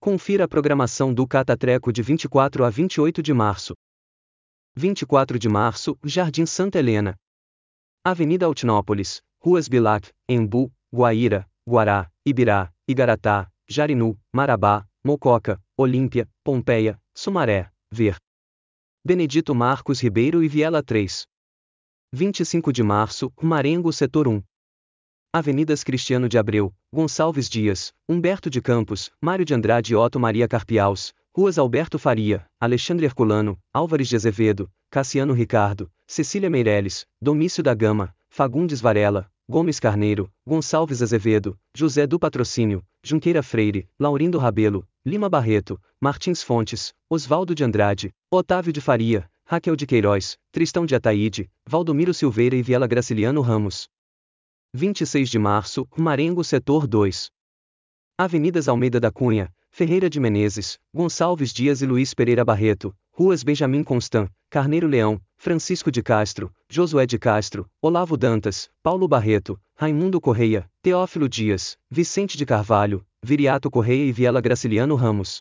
Confira a programação do Catatreco de 24 a 28 de março. 24 de março, Jardim Santa Helena. Avenida Altinópolis, Ruas Bilac, Embu, Guaíra, Guará, Ibirá, Igaratá, Jarinu, Marabá, Mococa, Olímpia, Pompeia, Sumaré, Ver. Benedito Marcos Ribeiro e Viela 3. 25 de março, Marengo Setor 1. Avenidas Cristiano de Abreu, Gonçalves Dias, Humberto de Campos, Mário de Andrade e Otto Maria Carpiaus, Ruas Alberto Faria, Alexandre Herculano, Álvares de Azevedo, Cassiano Ricardo, Cecília Meireles, Domício da Gama, Fagundes Varela, Gomes Carneiro, Gonçalves Azevedo, José do Patrocínio, Junqueira Freire, Laurindo Rabelo, Lima Barreto, Martins Fontes, Osvaldo de Andrade, Otávio de Faria, Raquel de Queiroz, Tristão de Ataíde, Valdomiro Silveira e Viela Graciliano Ramos. 26 de março, Marengo Setor 2. Avenidas Almeida da Cunha, Ferreira de Menezes, Gonçalves Dias e Luiz Pereira Barreto, Ruas Benjamin Constant, Carneiro Leão, Francisco de Castro, Josué de Castro, Olavo Dantas, Paulo Barreto, Raimundo Correia, Teófilo Dias, Vicente de Carvalho, Viriato Correia e Viela Graciliano Ramos.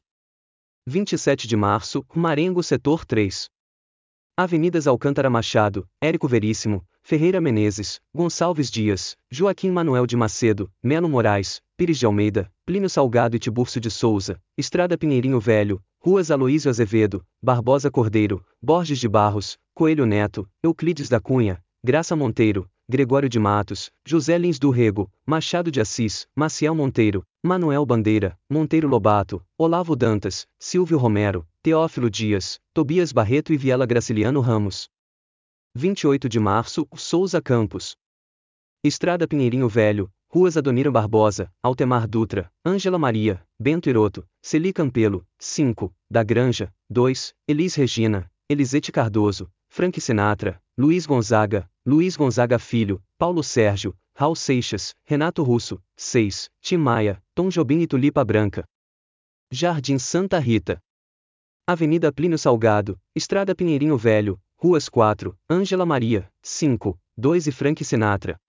27 de março, Marengo Setor 3. Avenidas Alcântara Machado, Érico Veríssimo, Ferreira Menezes, Gonçalves Dias, Joaquim Manuel de Macedo, Melo Moraes, Pires de Almeida, Plínio Salgado e Tiburcio de Souza, Estrada Pinheirinho Velho, Ruas Aloísio Azevedo, Barbosa Cordeiro, Borges de Barros, Coelho Neto, Euclides da Cunha, Graça Monteiro, Gregório de Matos, José Lins do Rego, Machado de Assis, Maciel Monteiro, Manuel Bandeira, Monteiro Lobato, Olavo Dantas, Silvio Romero, Teófilo Dias, Tobias Barreto e Viela Graciliano Ramos. 28 de março, Souza Campos. Estrada Pinheirinho Velho, Ruas Adoniran Barbosa, Altemar Dutra, Ângela Maria, Bento Iroto, Celi Campelo, 5, da Granja, 2, Elis Regina, Elisete Cardoso, Frank Sinatra, Luiz Gonzaga Filho, Paulo Sérgio, Raul Seixas, Renato Russo, 6, Tim Maia, Tom Jobim e Tulipa Branca. Jardim Santa Rita. Avenida Plínio Salgado, Estrada Pinheirinho Velho, Ruas 4, Ângela Maria, 5, 2 e Frank Sinatra.